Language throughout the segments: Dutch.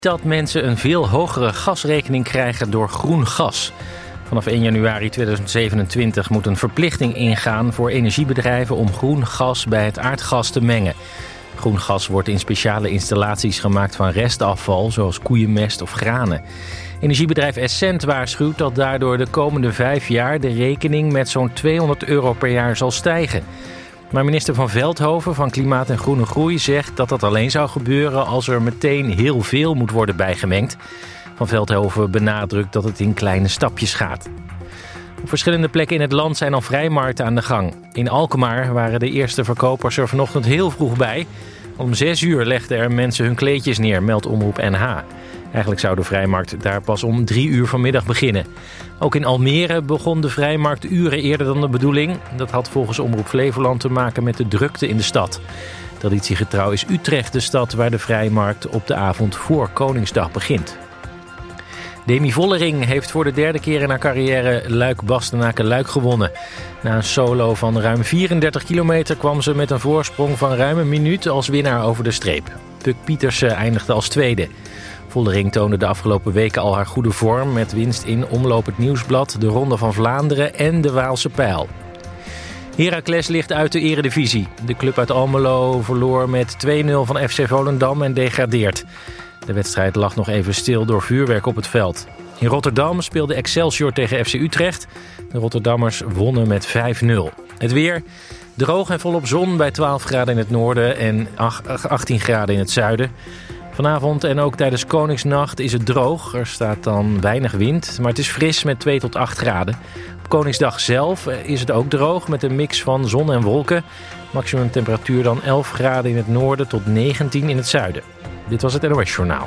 Dat mensen een veel hogere gasrekening krijgen door groen gas. Vanaf 1 januari 2027 moet een verplichting ingaan voor energiebedrijven om groen gas bij het aardgas te mengen. Groen gas wordt in speciale installaties gemaakt van restafval, zoals koeienmest of granen. Energiebedrijf Essent waarschuwt dat daardoor de komende 5 jaar de rekening met zo'n €200 per jaar zal stijgen. Maar minister Van Veldhoven van Klimaat en Groene Groei zegt dat dat alleen zou gebeuren als er meteen heel veel moet worden bijgemengd. Van Veldhoven benadrukt dat het in kleine stapjes gaat. Op verschillende plekken in het land zijn al vrijmarkten aan de gang. In Alkmaar waren de eerste verkopers er vanochtend heel vroeg bij. Om 6 uur legden er mensen hun kleedjes neer, meldt Omroep NH. Eigenlijk zou de vrijmarkt daar pas om 3 uur vanmiddag beginnen. Ook in Almere begon de vrijmarkt uren eerder dan de bedoeling. Dat had volgens Omroep Flevoland te maken met de drukte in de stad. Traditiegetrouw is Utrecht de stad waar de vrijmarkt op de avond voor Koningsdag begint. Demi Vollering heeft voor de 3e keer in haar carrière Luik-Bastenaken-Luik gewonnen. Na een solo van ruim 34 kilometer kwam ze met een voorsprong van ruim een minuut als winnaar over de streep. Puk Pietersen eindigde als tweede. Vollering toonde de afgelopen weken al haar goede vorm met winst in Omloop het Nieuwsblad, de Ronde van Vlaanderen en de Waalse Pijl. Heracles ligt uit de eredivisie. De club uit Almelo verloor met 2-0 van FC Volendam en degradeert. De wedstrijd lag nog even stil door vuurwerk op het veld. In Rotterdam speelde Excelsior tegen FC Utrecht. De Rotterdammers wonnen met 5-0. Het weer droog en volop zon bij 12 graden in het noorden en 18 graden in het zuiden. Vanavond en ook tijdens Koningsnacht is het droog. Er staat dan weinig wind, maar het is fris met 2 tot 8 graden. Op Koningsdag zelf is het ook droog met een mix van zon en wolken. Maximum temperatuur dan 11 graden in het noorden tot 19 in het zuiden. Dit was het NOS Journaal.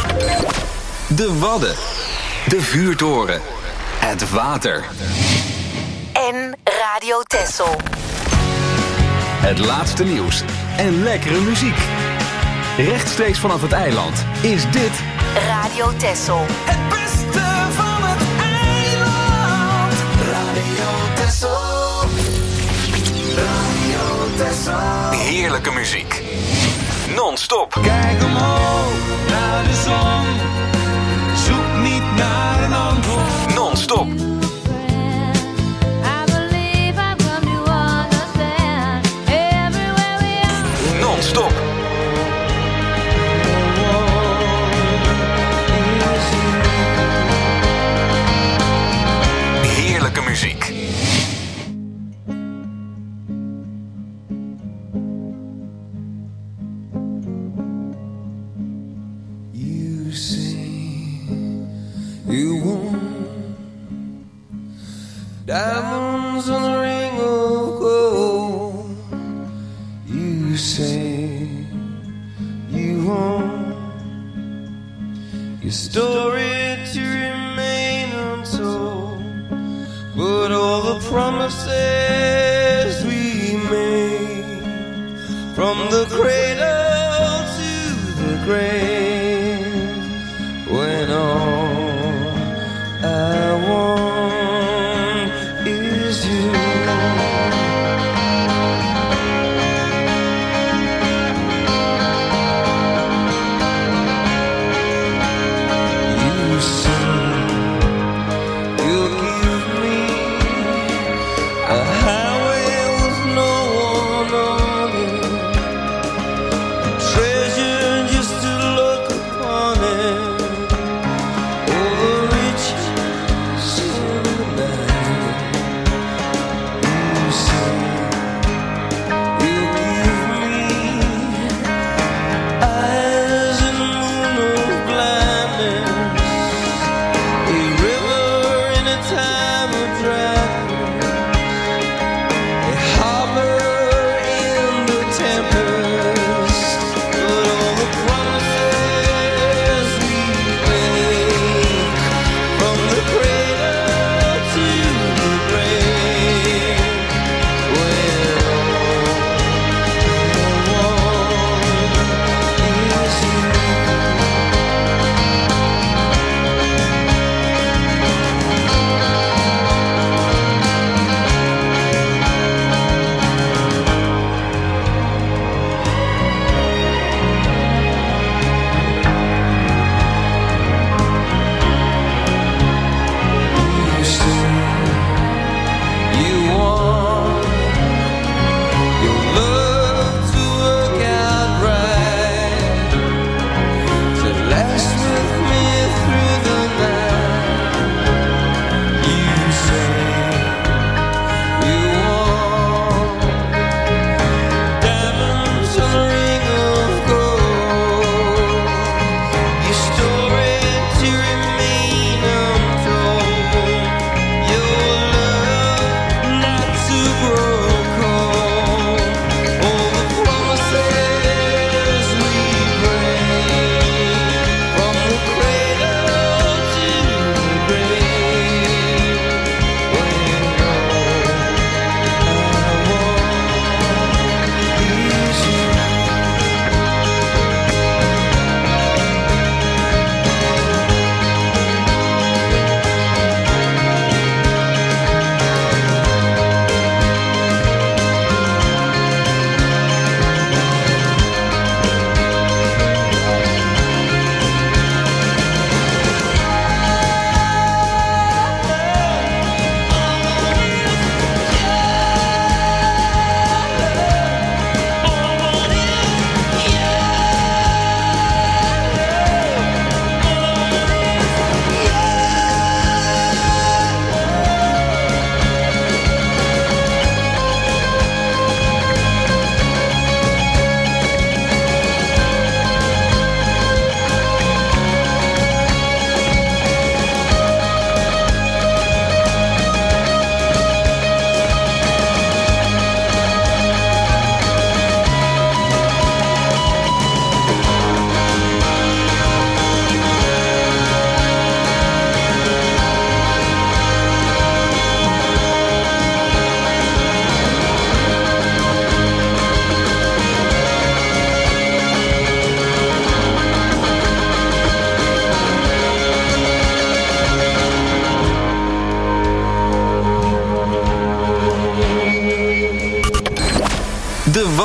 De Wadden. De vuurtoren. Het water. En Radio Texel. Het laatste nieuws en lekkere muziek. Rechtstreeks vanaf het eiland is dit Radio Texel. Het beste van het eiland. Radio Texel. Radio Texel. heerlijke muziek. Non-stop. Kijk omhoog naar de zon. Zoek niet naar een antwoord. Non-stop. Non-stop. Heerlijke muziek. You say you want diamonds on a ring of gold. You say you want your story to remain untold, but all the promises we made from the cradle to the grave, when all I want is you. You say you'll give me a highway with no one on it,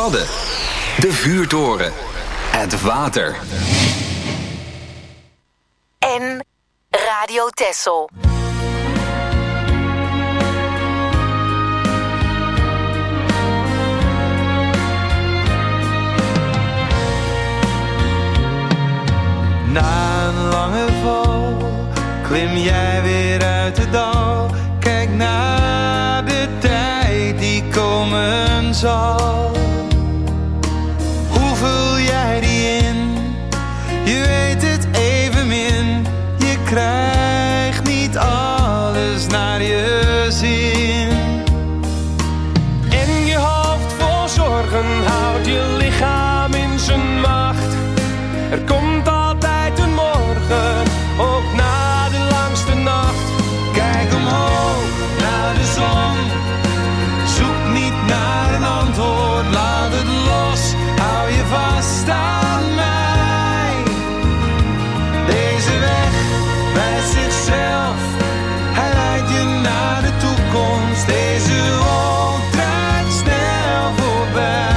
Wadden. De vuurtoren. Het water. En Radio Texel. Na een lange val klim jij weer uit het dal. Kijk naar de tijd die komen zal. Hoe vul jij die in? Je weet het evenmin. Je krijgt niet alles naar je zin. En je hoofd vol zorgen houdt je lichaam in zijn macht. Er komt altijd een morgen, ook na de langste nacht. Kijk omhoog naar de zon. Zoek niet naar een antwoord, laat het los. Hou je vast aan mij. Deze weg wijst zichzelf. Hij leidt je naar de toekomst. Deze wolk draait snel voorbij.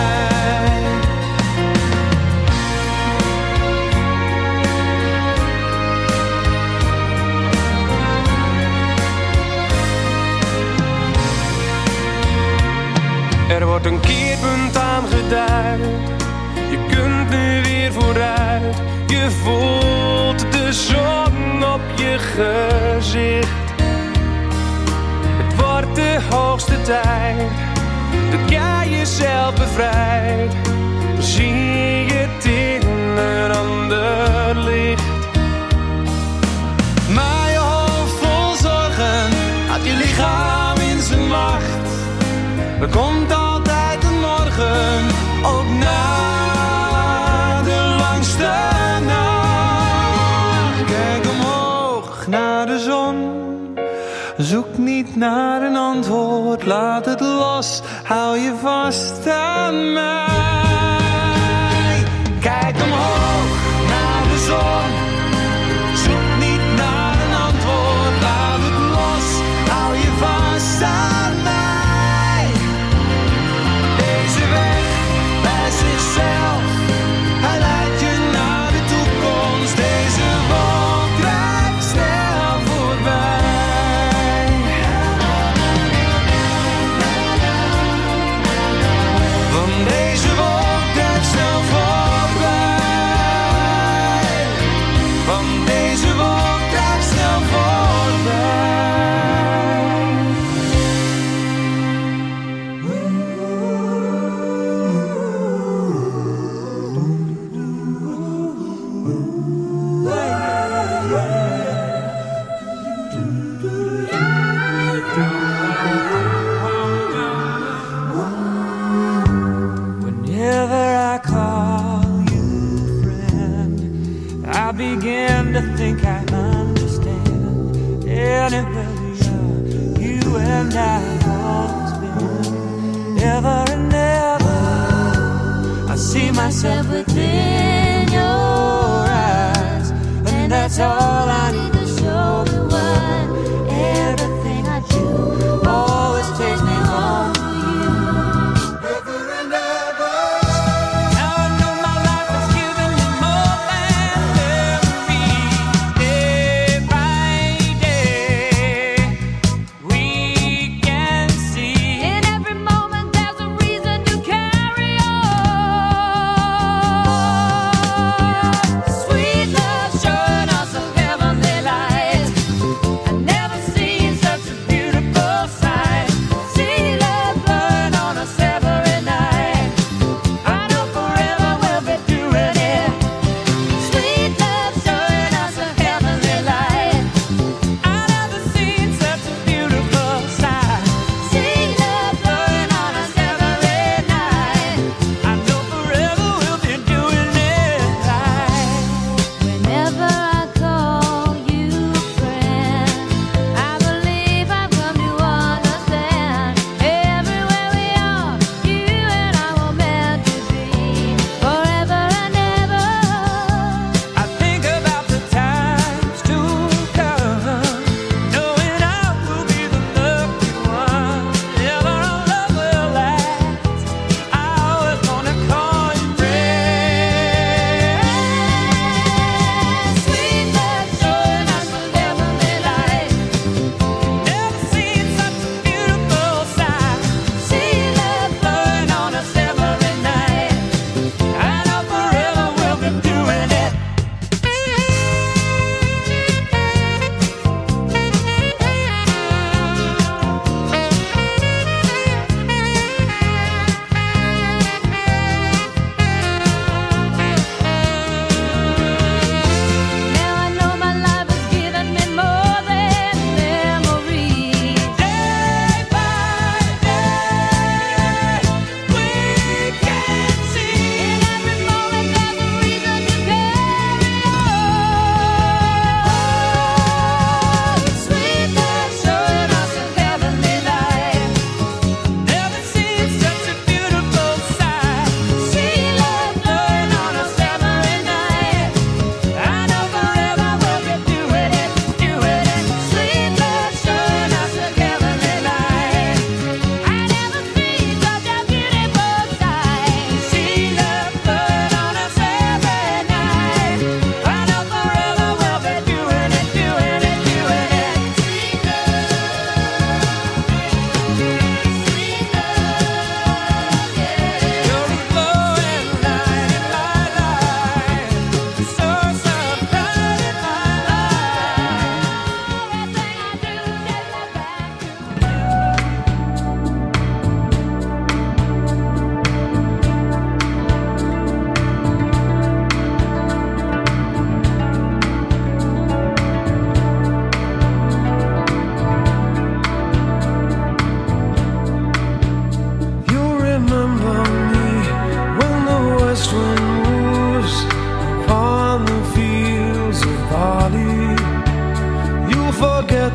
Er wordt een keerpunt aangeduid. Je kunt nu weer vooruit. Je voelt de zon op je gezicht. Het wordt de hoogste tijd dat jij jezelf bevrijdt. Zie je het in een ander licht. Maar je hoofd vol zorgen had je lichaam in zijn macht. Er komt altijd een morgen, ook na de langste nacht. Kijk omhoog naar de zon. Zoek niet naar een antwoord, laat het los. Hou je vast aan mij. Kijk omhoog naar de zon. Zoek niet naar een antwoord, laat het los. Hou je vast aan mij. Deze weg bij zichzelf. Hij leidt je naar de toekomst. Deze wolk draait snel voorbij. Van deze wolk draait snel voorbij. Van deze wolk draait snel voorbij. Whenever I call you friend, I begin to think I understand. Anywhere we are, you and I always been. Ever and ever, I see myself within your eyes, and that's all I need to show me why. Everything I do always takes me home to you. Ever and ever. Now I know my life has given me more than memories. Day by day, we can see. In every moment there's a reason to carry on.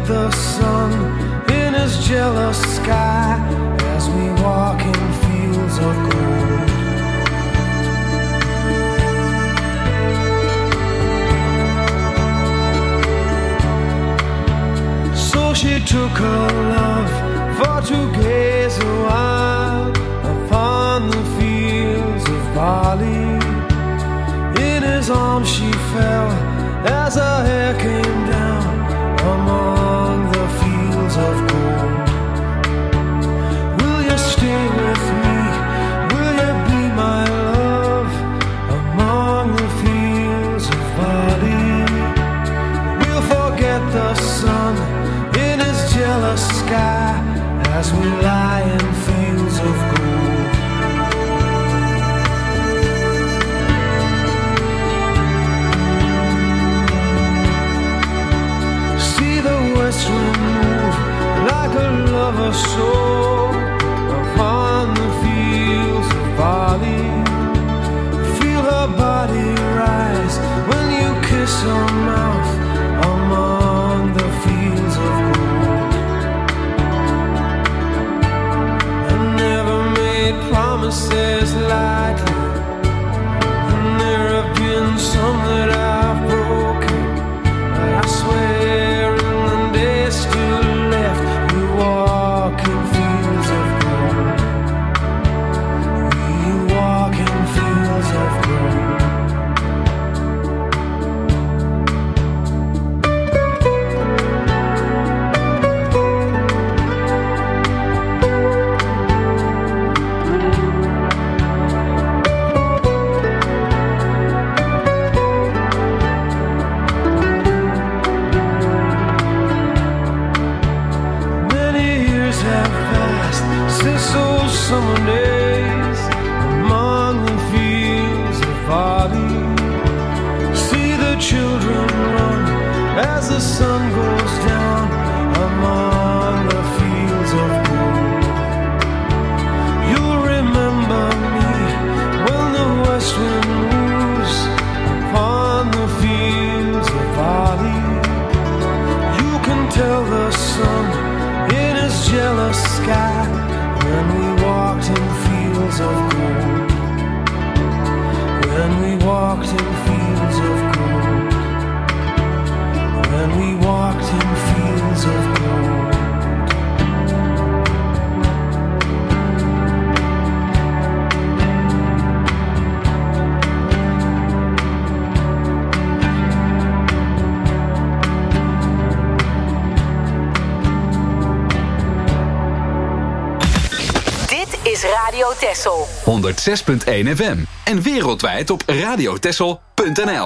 the sun in his jealous sky as we walk in fields of gold. So she took her love for to gaze a while upon the fields of barley. In his arms she fell as her hair came down among the fields of gold. Will you stay with me? Will you be my love among the fields of barley? We'll forget the sun in his jealous sky as we lie in fields of gold. See the west wind move like a lover's soul upon the fields of barley. Feel her body rise when you kiss her mouth among the fields of gold. I never made promises lightly, and there have been some that I've broken, but I swear in the days still left we walk in fields of gold. We walk in fields of gold. Summer days among the fields of barley. See the children run as the sun goes down among the fields of gold. You'll remember me when the west wind moves upon the fields of barley. You can tell the sun in his jealous sky when we walked in fields of gold. When we walked in fields of gold. When we walked in fields of gold. Is Radio Texel 106.1 FM en wereldwijd op radiotexel.nl.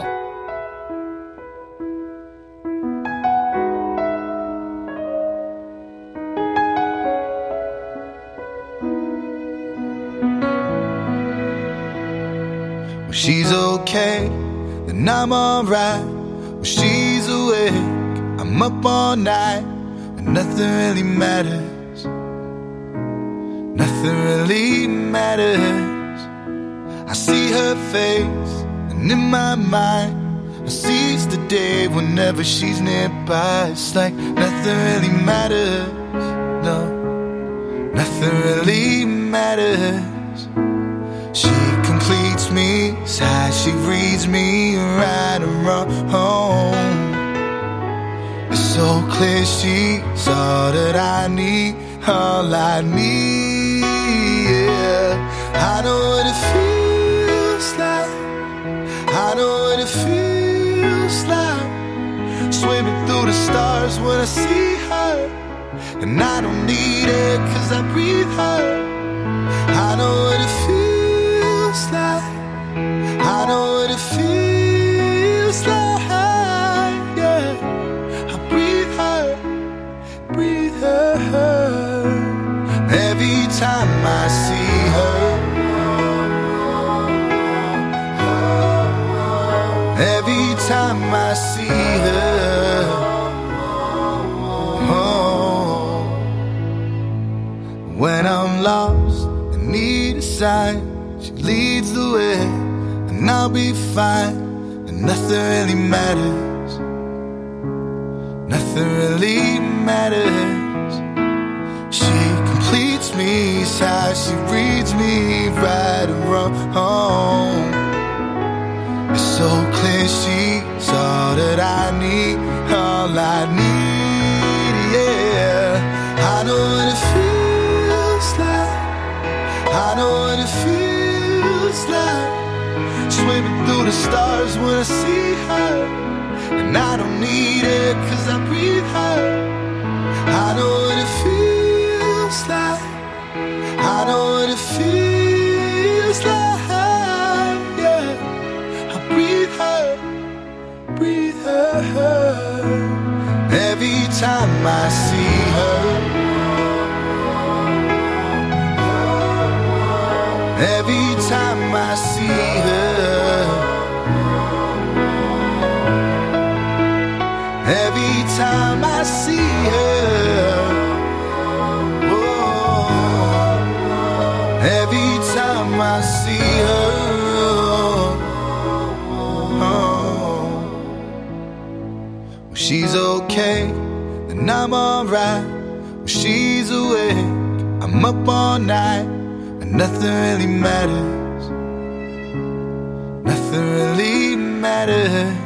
When she's okay, then I'm alright. When she's awake, I'm up all night, and nothing really matters. Nothing really matters. I see her face, and in my mind I seize the day whenever she's nearby. It's like nothing really matters. No, nothing really matters. She completes me, sighs, she reads me right and wrong. It's so clear she's all that I need, all I need. I know what it feels like. I know what it feels like. Swimming through the stars when I see her. And I don't need it 'cause I breathe her. I know what it feels like. I know what it feels like. Yeah, I breathe her, breathe her. Every time I see her, every time I see her, oh. When I'm lost and need a sign, she leads the way, and I'll be fine, and nothing really matters. Nothing nothing really matters. She completes me, it's how she reads me right and wrong. It's so clear she's all that I need, all I need, yeah. I know what it feels like, I know what it feels like. Swimming through the stars when I see her, and I don't need it 'cause I breathe her. I know what it feels like, I know what it feels like, yeah. I breathe her, breathe her. Every time I see her, every time I see her, every time I see her, oh, every time I see her, oh. When she's okay, then I'm alright. When she's awake, I'm up all night, and nothing really matters, nothing really matters.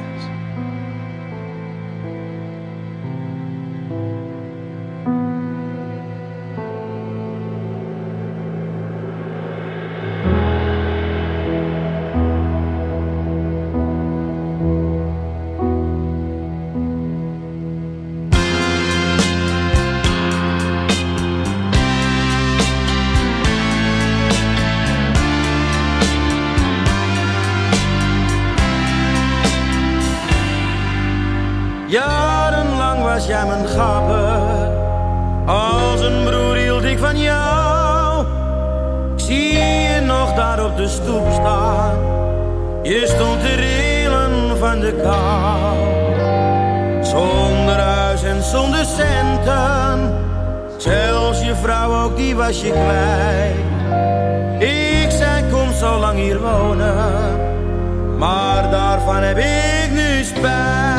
Jarenlang was jij mijn gabber, als een broer hield ik van jou. Ik zie je nog daar op de stoep staan, je stond te rillen van de kou. Zonder huis en zonder centen, zelfs je vrouw ook die was je kwijt. Ik zei kom zo lang hier wonen, maar daarvan heb ik nu spijt.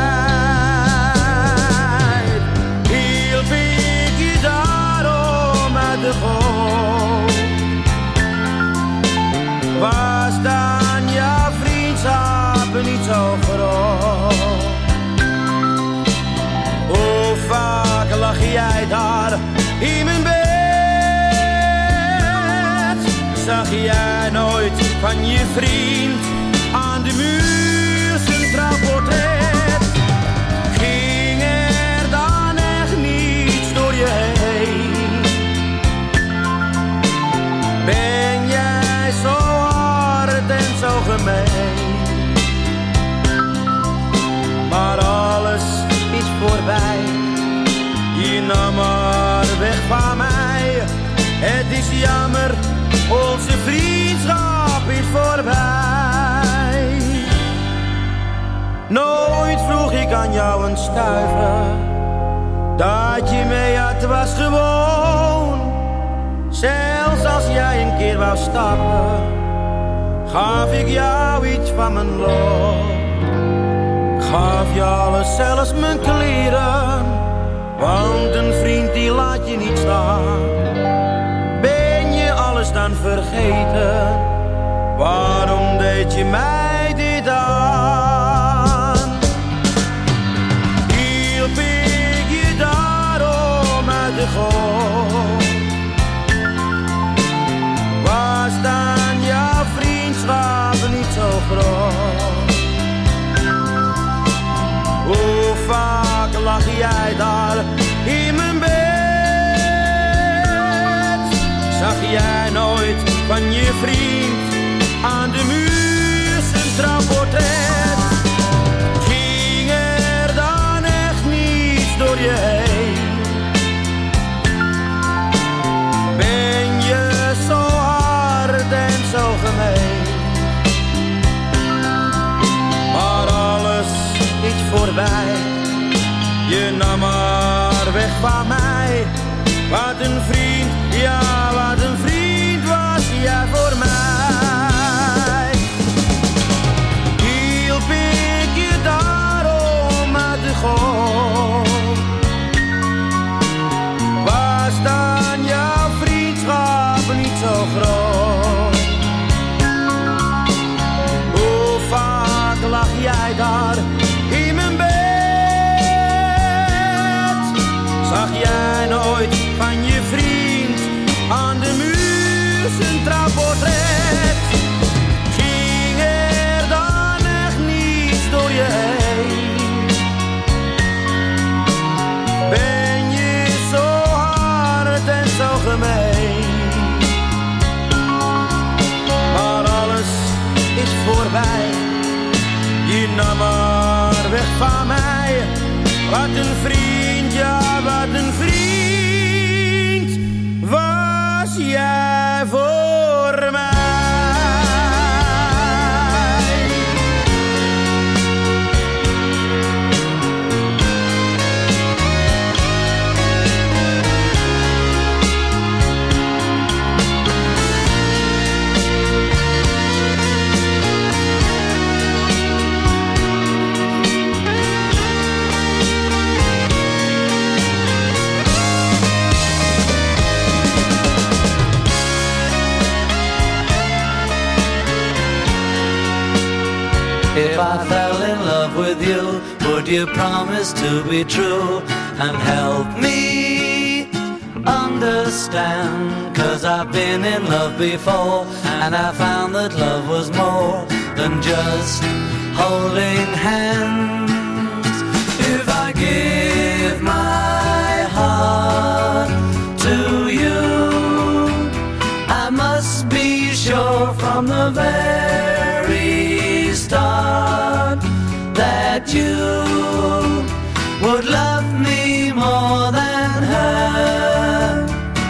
Was dan jouw vriendschap niet zo groot? Hoe vaak lag jij daar in mijn bed? Zag jij nooit van je vriend aan de muur zijn trouwportret? Ging er dan echt niets door je heen? Ben jij zo hard en zo gemeen? Maar alles is voorbij, je nam maar weg van mij. Het is jammer, onze vriendschap is voorbij. Nooit vroeg ik aan jou een stuiver, dat je mee had was gewoon. Zelfs als jij een keer wou stappen, gaf ik jou iets van mijn loon. Gaf je alles, zelfs mijn kleren, want een vriend die laat je niet staan. Ben je alles dan vergeten, waarom deed je mij dit aan? Hielp ik je daarom uit de goot? Was dan jouw vriendschap niet zo groot? Hoe vaak lag jij daar in mijn bed? Zag jij nooit van je vriend aan de muur zijn trouwportret? Ging er dan echt niets door je heen? Ben je zo hard en zo gemeen? Maar alles is voorbij, je nam maar weg van mij. Wat een vriend, ja wat een vriend was jij voor mij. Hielp ik je daarom uit de goot? Wat een vriend, ja, wat een vriend was jij voor mij. If I fell in love with you, would you promise to be true and help me understand? 'Cause I've been in love before and I found that love was more than just holding hands. If I give my heart to you, I must be sure from the very start that you would love me more than her.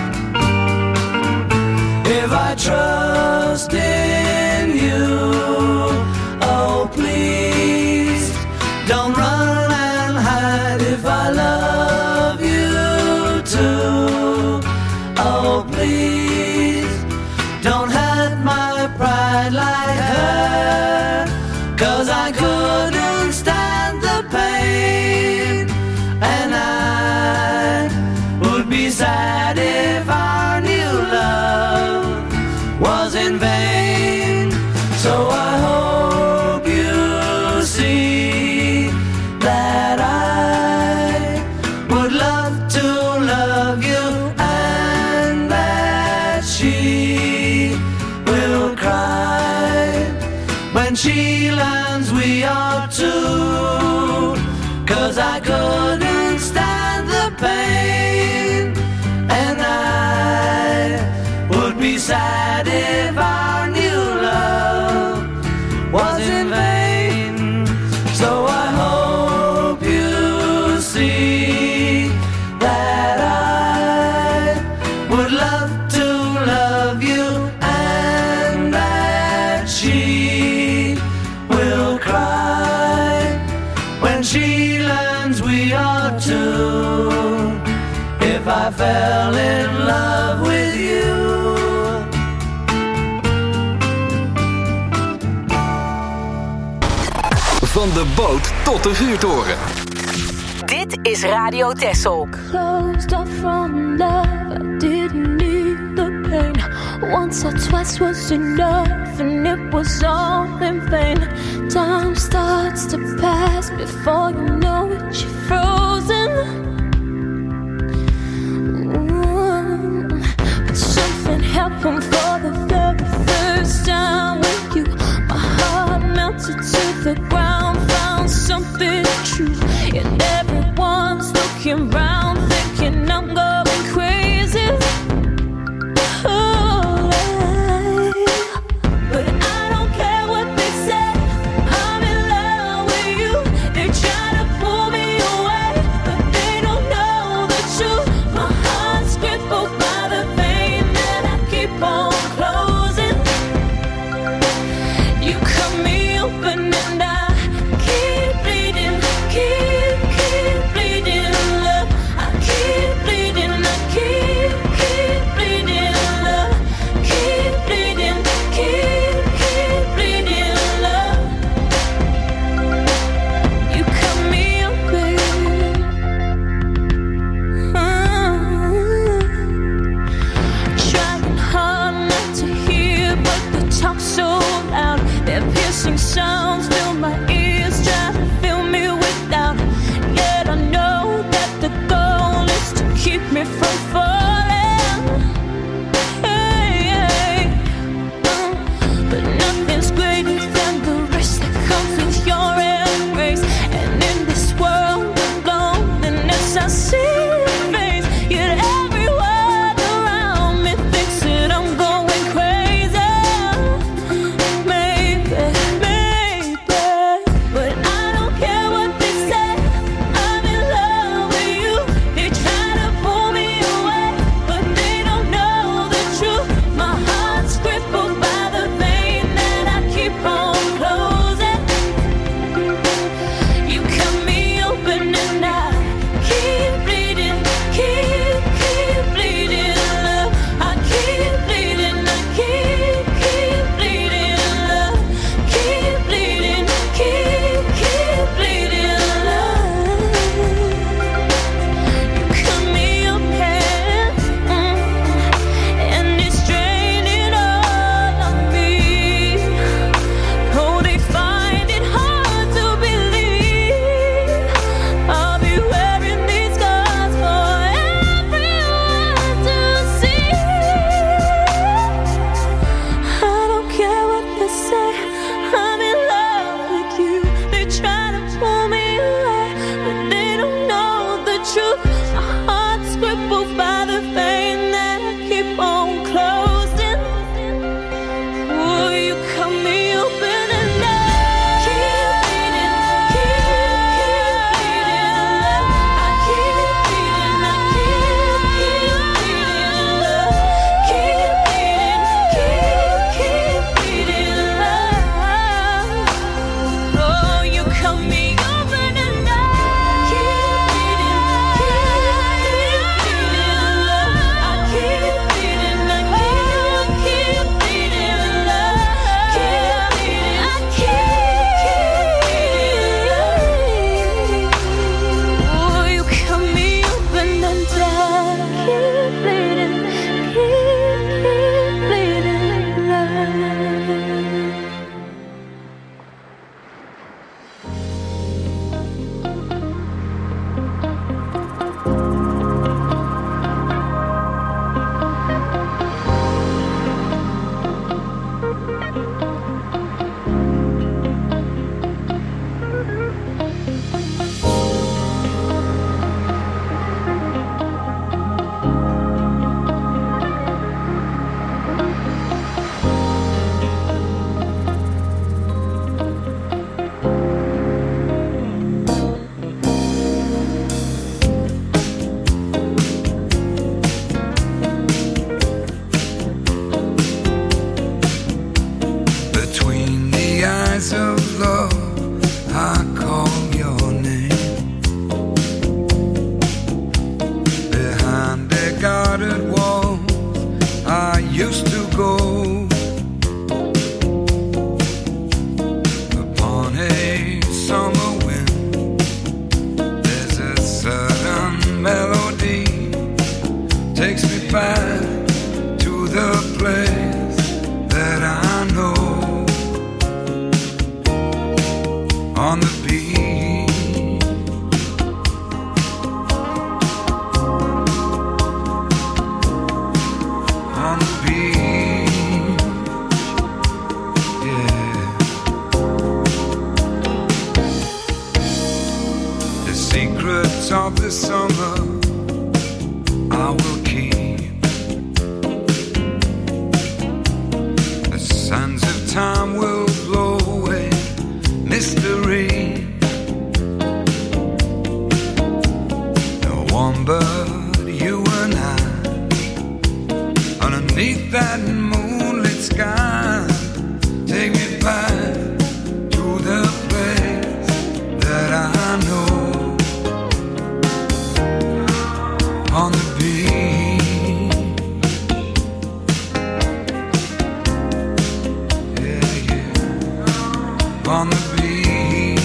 If I trust in you, oh please don't run and hide. If I love you too, oh please don't hurt my pride like her. 'Cause I couldn't stand the pain, and I would be sad if our new love was in vain. So I hope you see that I would love to love you and that she will cry when she learns we are two. 'Cause I couldn't stand the pain, and I would be sad if our new love was in vain. So I hope you see that I would love to love you and that she will cry when she learns we are two. If I fell in love with you. Van de boot tot de vuurtoren. Dit is Radio Texel. Closed off from love, I didn't need the pain. Once or twice was enough, and it was all in vain. Time starts to pass before you know it, you're frozen. But something happened for the very first time with you. My heart melted to the ground, found something true. And everyone's looking round, thinking I'm going crazy. Oh, but I don't care what they say, I'm in love with you. They try to pull me away, but they don't know the truth. My heart's crippled by the pain that I keep on secrets of the summer I will keep. The sands of time will blow away mystery. No one but you and I, underneath that moonlit sky. Take me back to the place that I know. On the beach, yeah, yeah. On the beach,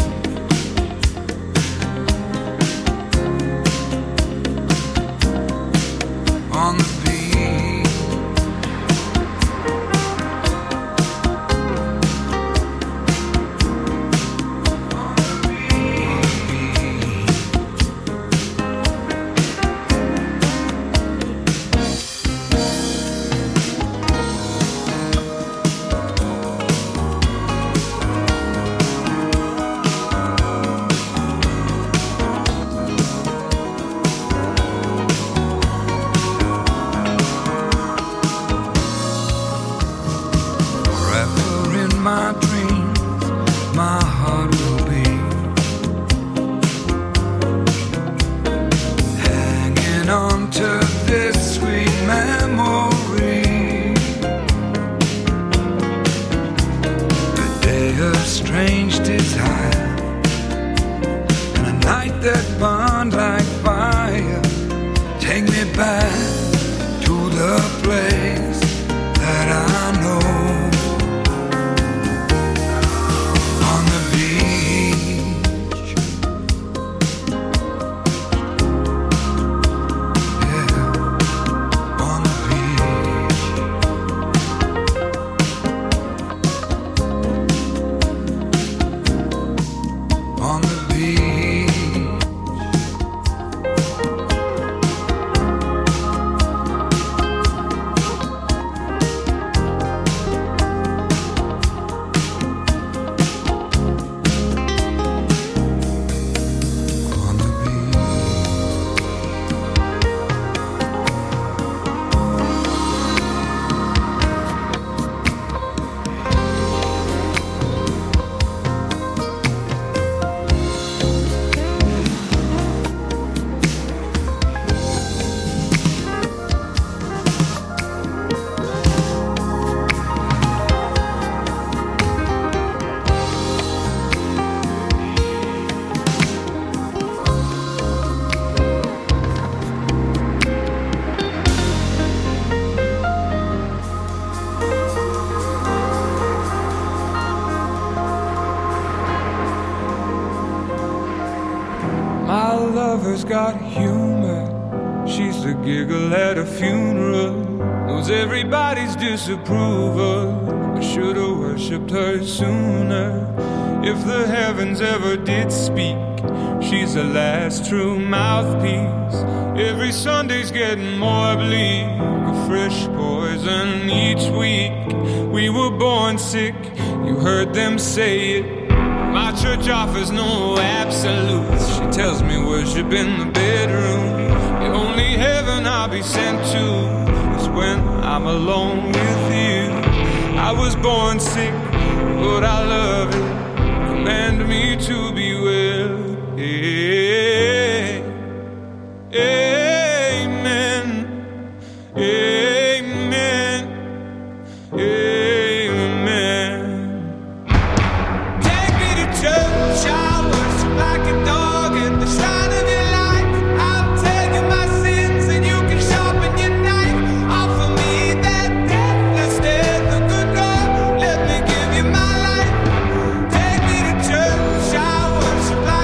on the beach. My dreams, my heart will be hanging on to this sweet memory. A day of strange desire and a night that burned like fire. Take me back to the place that I know. Lover's got humor. She's the giggle at a funeral. Knows everybody's disapproval. I should've worshipped her sooner. If the heavens ever did speak, she's the last true mouthpiece. Every Sunday's getting more bleak, a fresh poison each week. We were born sick, you heard them say it. My church offers no absolutes. She tells me worship in the bedroom. The only heaven I'll be sent to is when I'm alone with you. I was born sick, but I love it. Command me to be well. Amen. Amen. Amen. Take me to church, I worship like a dog at the shrine of your light. I'll tell you my sins and you can sharpen your knife. Offer me that deathless death, the good God, let me give you my life. Take me to church, I worship like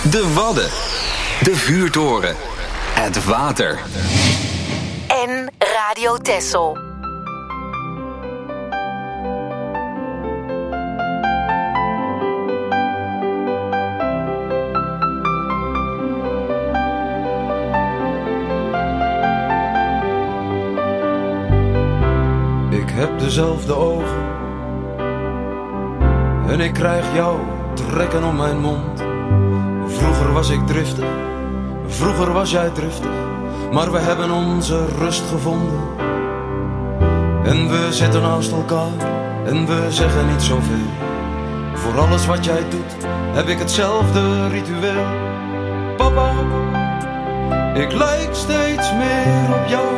De Wadden. De vuurtoren. Het water. En Radio Texel. Ik heb dezelfde ogen en ik krijg jou trekken om mijn mond. Vroeger was ik driftig, vroeger was jij driftig, maar we hebben onze rust gevonden. En we zitten naast elkaar en we zeggen niet zoveel. Voor alles wat jij doet heb ik hetzelfde ritueel. Papa, ik lijk steeds meer op jou.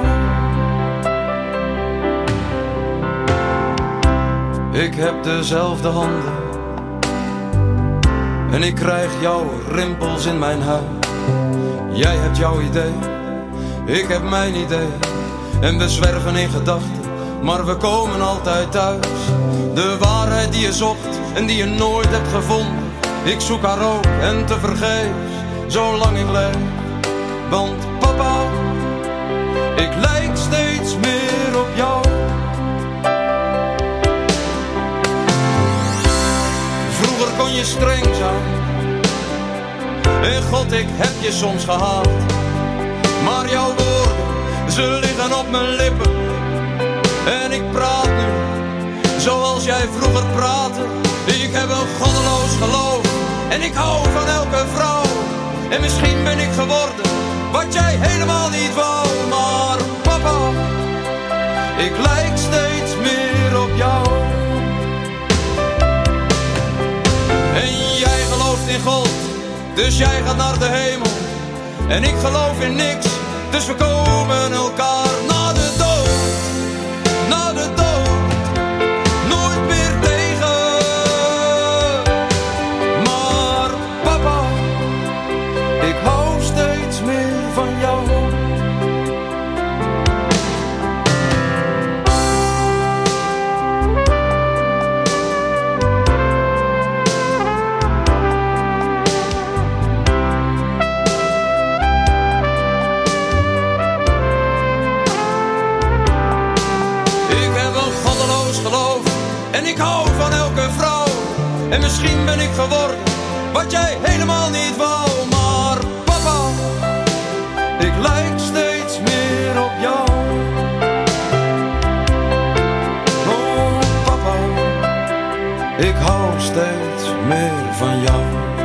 Ik heb dezelfde handen en ik krijg jouw rimpels in mijn huid. Jij hebt jouw idee, ik heb mijn idee. En we zwerven in gedachten, maar we komen altijd thuis. De waarheid die je zocht en die je nooit hebt gevonden. Ik zoek haar ook en tevergeefs, zolang ik leef. Want papa, ik lijk steeds meer op jou. Vroeger kon je streng zijn en God, ik heb je soms gehaat. Maar jouw woorden, ze liggen op mijn lippen. En ik praat nu zoals jij vroeger praatte. Ik heb een goddeloos geloof en ik hou van elke vrouw. En misschien ben ik geworden wat jij helemaal niet wou. Maar papa, ik lijk steeds meer op jou. En jij gelooft in God, dus jij gaat naar de hemel. En ik geloof in niks, dus we komen elkaar na de dood. Na de dood, nooit meer tegen. Maar papa, ik hou steeds meer van jou. En ik hou van elke vrouw. En misschien ben ik geworden wat jij helemaal niet wou. Maar papa, ik lijk steeds meer op jou. Oh papa, ik hou steeds meer van jou.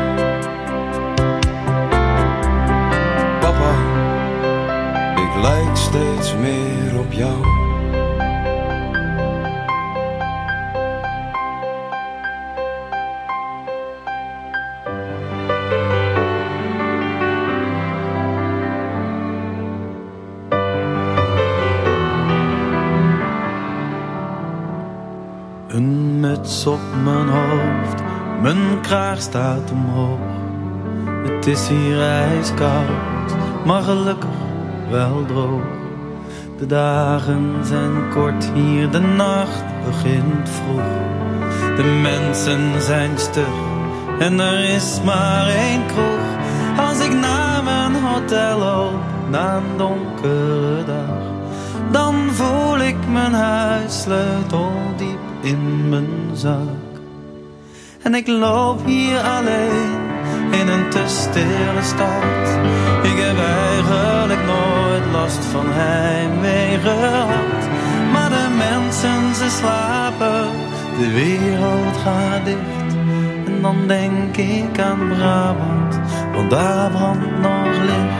Papa, ik lijk steeds meer op jou. Een muts op mijn hoofd, mijn kraag staat omhoog. Het is hier ijskoud, maar gelukkig wel droog. De dagen zijn kort hier, de nacht begint vroeg. De mensen zijn stug en er is maar één kroeg. Als ik naar mijn hotel loop, na een donkere dag, dan voel ik mijn huissleutel diep in mijn zak. En ik loop hier alleen in een te stille stad. Ik heb eigenlijk nooit last van heimwee gehad. Maar de mensen, ze slapen, de wereld gaat dicht. En dan denk ik aan Brabant, want daar brandt nog licht.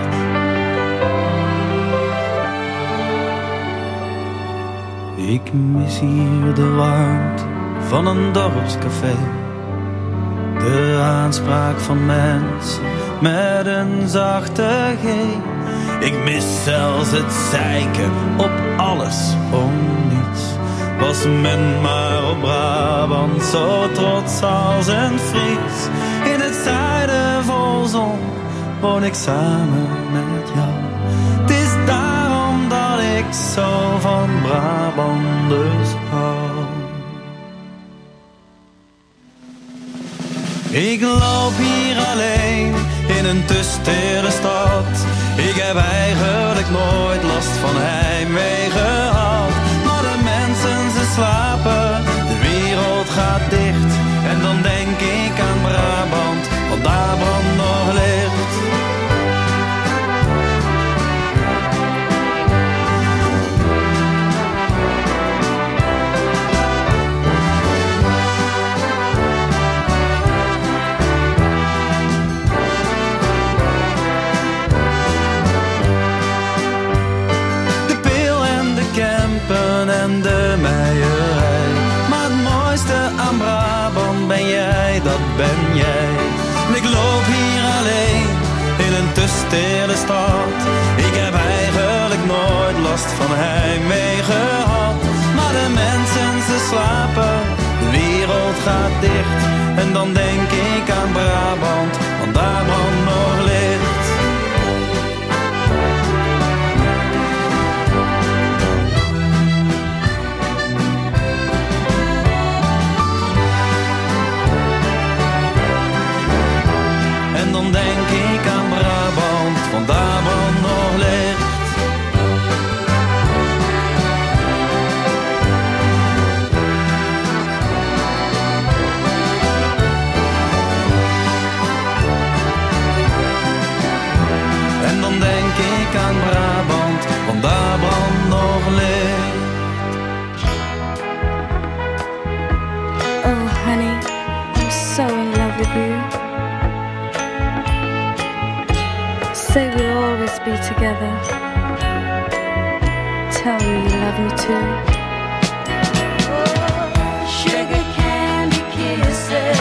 Ik mis hier de warmte van een dorpscafé. De aanspraak van mensen met een zachte G. Ik mis zelfs het zeiken op alles om niets. Was men maar op Brabant zo trots als een Fries. In het zuiden vol zon woon ik samen met jou. Het is daarom dat ik zo van Brabanders hou. Ik loop hier alleen in een te stille stad. Ik heb eigenlijk nooit last van heimwee gehad. Maar de mensen ze slapen, de wereld gaat dicht. En dan denk ik aan Brabant, want daar brandt nog licht. En de meierij. Maar het mooiste aan Brabant ben jij, dat ben jij. Ik loop hier alleen in een te stille stad. Ik heb eigenlijk nooit last van heimwee gehad. Maar de mensen ze slapen, de wereld gaat dicht. En dan denk ik aan Brabant, want daar brandt nog licht. Dan denk ik aan Brabant, want daar brandt nog licht. En dan denk ik aan Brabant, want daar brandt nog licht. Oh honey, I'm so in love with you. Say we'll always be together. Tell me you love me too. Oh, sugar candy kisses,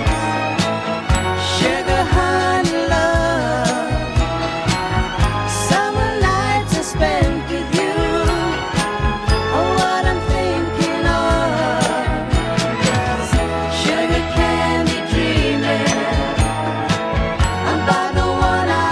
sugar honey love. Summer nights I spent with you. Oh, what I'm thinking of. Sugar candy dreaming about the one I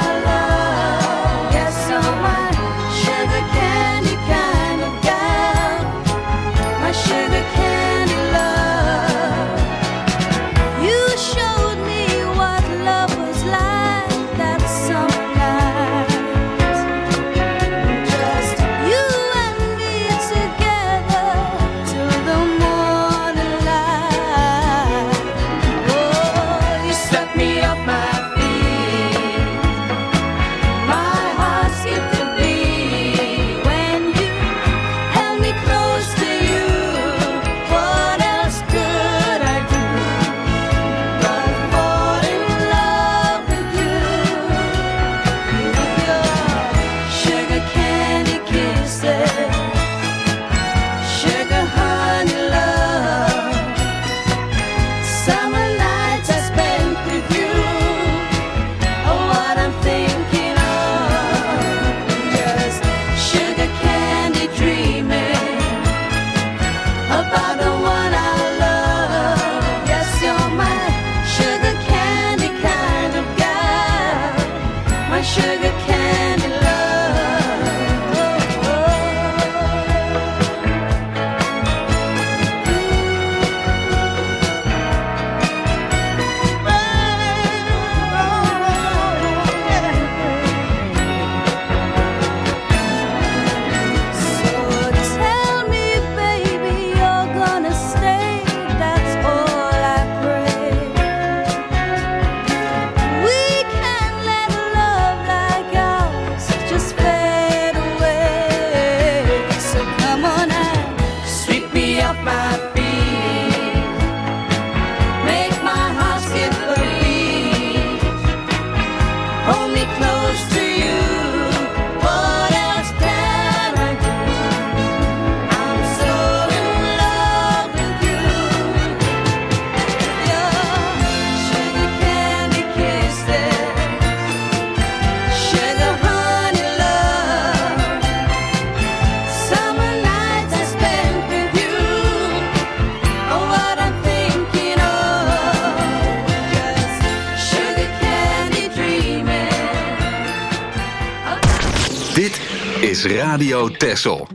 Dit is Radio Texel.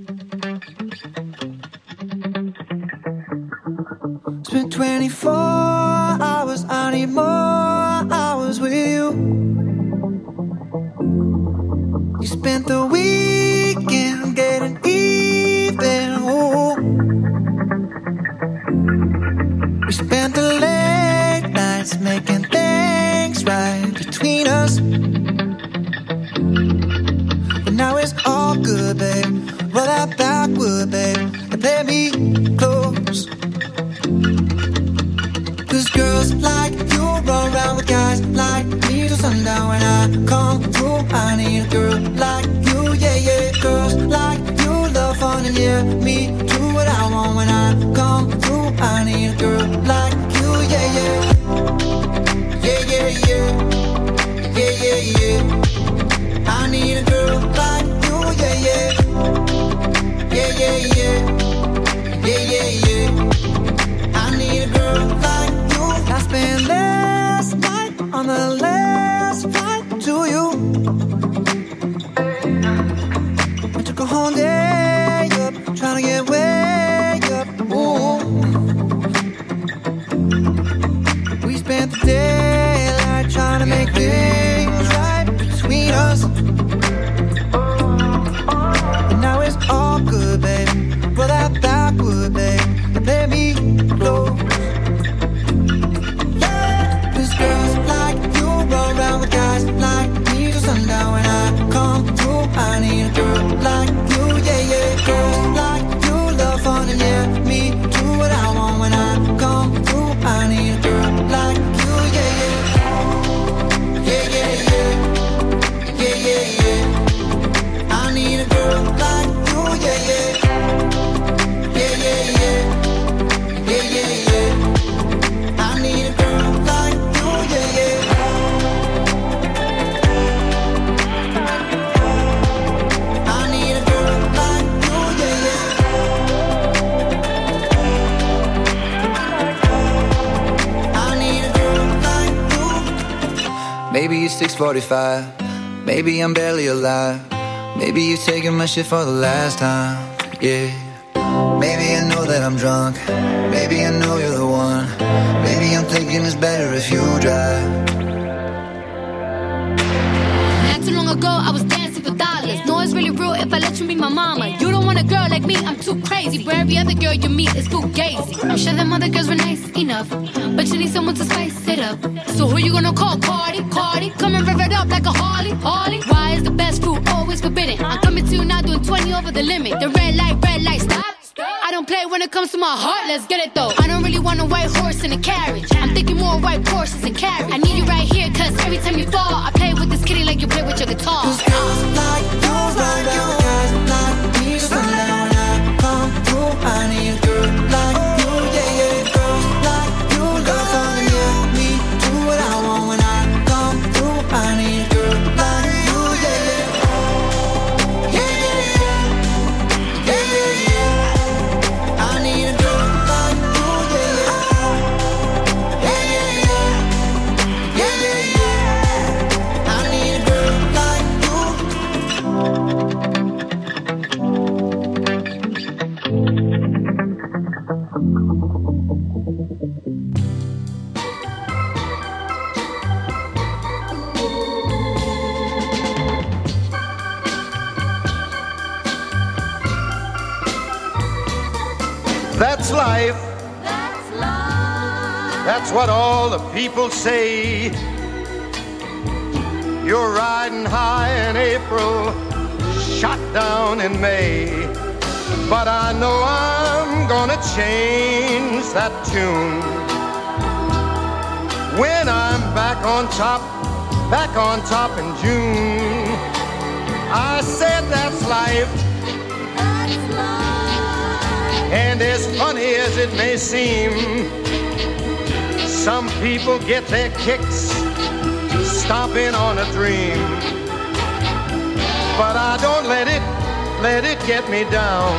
Spent 24 hours on I need more hours with you. You spent the weekend getting even. Ooh. We spent the late nights making things right between us. But now it's all good, babe. Roll that backward, babe, and play me close. 'Cause girls like you run around with guys like me till sundown. When I come through, I need a girl like you, yeah, yeah. Girls like you love fun and yeah, me do what I want. When I come through, I need a girl like you, yeah, yeah. Yeah, yeah, yeah. Yeah, yeah, yeah. I need a girl like you, yeah, yeah. Yeah, yeah, yeah. Yeah, yeah, yeah. I need a girl like you. I spent last night on the last flight to you. I took a whole day up, trying to get way up. Ooh. We spent the daylight trying to make things right between us. And now it's all good, babe. Roll that backward, babe, and play me close. Cause girls like you roll around with guys like me till sundown. When I come through, I need a girl like you, yeah, yeah. Girls like you love fun and yeah, me do what I want. When I come through, I need a girl like you, yeah, yeah. Yeah, yeah, yeah. Yeah, yeah, yeah. I need a girl like you, yeah, yeah. Yeah, yeah, yeah. Yeah, yeah, yeah. I need a girl like you, yeah, yeah. I need a girl like you, yeah, yeah. I need a girl like you. Maybe it's 6:45. Maybe I'm barely alive. Maybe you've taken my shit for the last time, yeah. Maybe I know that I'm drunk. Maybe I know you're the one. Maybe I'm thinking it's better if you drive. Not too long ago, I was dancing for dollars. No, it's really real if I let you be my mama. You don't want a girl like me, I'm too crazy. Where every other girl you meet is fugazi. I'm sure them other girls were nice enough, but you need someone to spice it up. So who you gonna call? Cardi, Cardi. Come and rev it up like a Harley, Harley. Why is the best food always forbidden? I'm coming to you now doing 20 over the limit. The red light, stop. I don't play when it comes to my heart, let's get it though. I don't really want a white horse in a carriage. I'm thinking more white horses and carriage. I need you right here, cause every time you fall, I play with this kitty like you play with your guitar. Cause girls like you, like you, guys like me, sundown. When I come through, I need a girl like you, yeah, yeah. Girls like you, love fun and yeah, me do what I want. When I come through, I need a girl like you, yeah, yeah. Yeah, yeah, yeah. Yeah, yeah, yeah. I need a girl like you, yeah, yeah. Yeah, yeah, yeah. Yeah, yeah, yeah. I need a girl like you. That's life. That's life. That's what all the people say. You're riding high in April, shot down in May. But I know I'm gonna change that tune when I'm back on top in June. I said that's life. That's life. And as funny as it may seem, some people get their kicks stomping on a dream. But I don't let it get me down.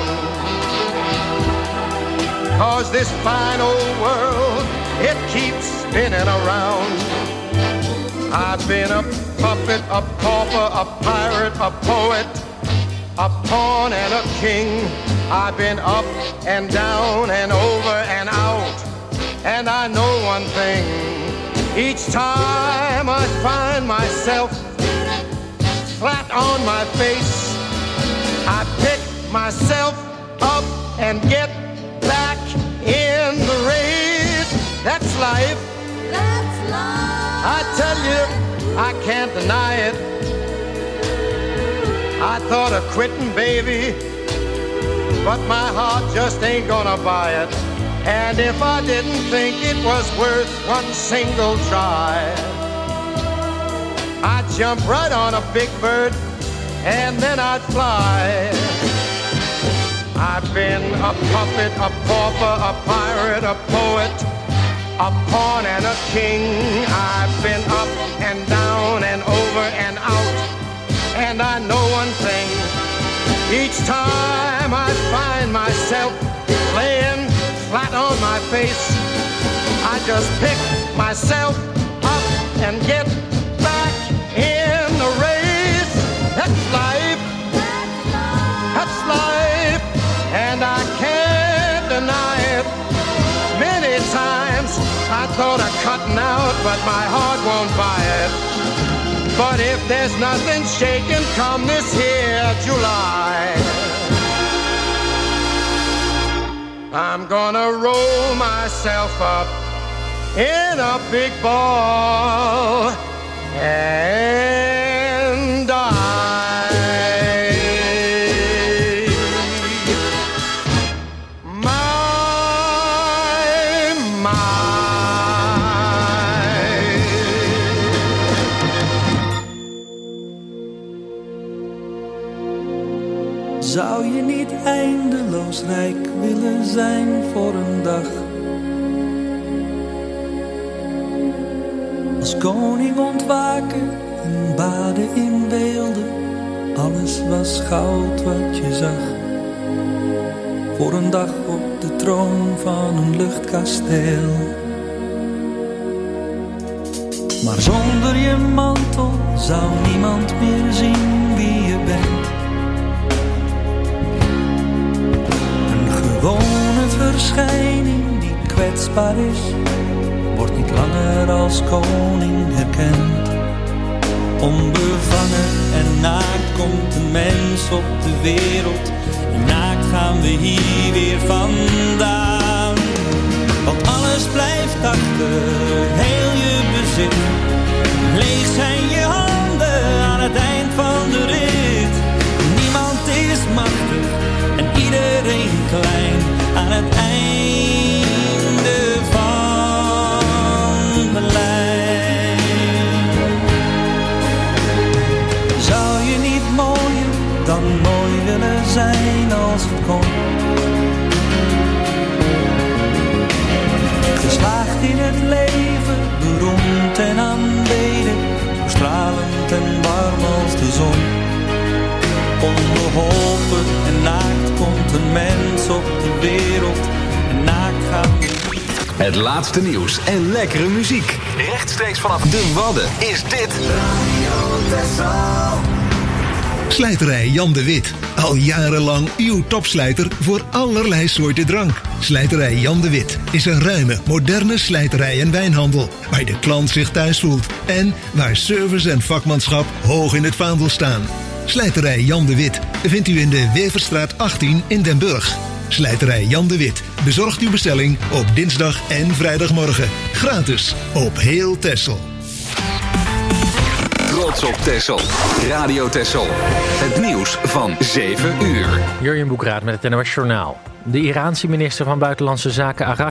'Cause this fine old world, it keeps spinning around. I've been a puppet, a pauper, a pirate, a poet, a pawn and a king. I've been up and down and over and out. And I know one thing, Each time I find myself flat on my face, I pick myself up and get back in the race. That's life. That's life. I tell you, I can't deny it. I thought of quitting, baby, but my heart just ain't gonna buy it. And if I didn't think it was worth one single try, I'd jump right on a big bird and then I'd fly. I've been a puppet, a pauper, a pirate, a poet, a pawn and a king. I've been up and down and over and out, and I know one thing. Each time I find myself laying flat on my face, I just pick myself up and get back in the race. That's life. That's life. And I can't deny it. Many times I thought of cutting out, but my heart won't buy it. But if there's nothing shaking come this here July, I'm gonna roll myself up in a big ball and die. Zou je niet eindeloos rijk willen zijn voor een dag? Als koning ontwaken en baden in beelden. Alles was goud wat je zag. Voor een dag op de troon van een luchtkasteel. Maar zonder je mantel zou niemand meer zien wie je bent. Gewone verschijning die kwetsbaar is, wordt niet langer als koning herkend. Onbevangen en naakt komt een mens op de wereld. En naakt gaan we hier weer vandaan. Want alles blijft achter, heel je bezit. Leeg zijn je handen aan het eind van de rit. Niemand is machtig en iedereen klein aan het einde van de lijn. Zou je niet mooier dan mooi willen zijn als het kon? Geslaagd in het leven, beroemd en aanbeden, zo stralend en warm als de zon. Onbeholpen en naakt komt een mens op de wereld. En naakt gaan we. Het laatste nieuws en lekkere muziek. Rechtstreeks vanaf de Wadden is dit Radio Texel. Slijterij Jan de Wit. Al jarenlang uw topslijter voor allerlei soorten drank. Slijterij Jan de Wit is een ruime, moderne slijterij en wijnhandel. Waar de klant zich thuis voelt. En waar service en vakmanschap hoog in het vaandel staan. Slijterij Jan de Wit vindt u in de Weverstraat 18 in Den Burg. Slijterij Jan de Wit bezorgt uw bestelling op dinsdag en vrijdagmorgen. Gratis op heel Texel. Trots op Texel. Radio Texel. Het nieuws van 7 uur. Jurjen Boekraat met het NOS Journaal. De Iraanse minister van Buitenlandse Zaken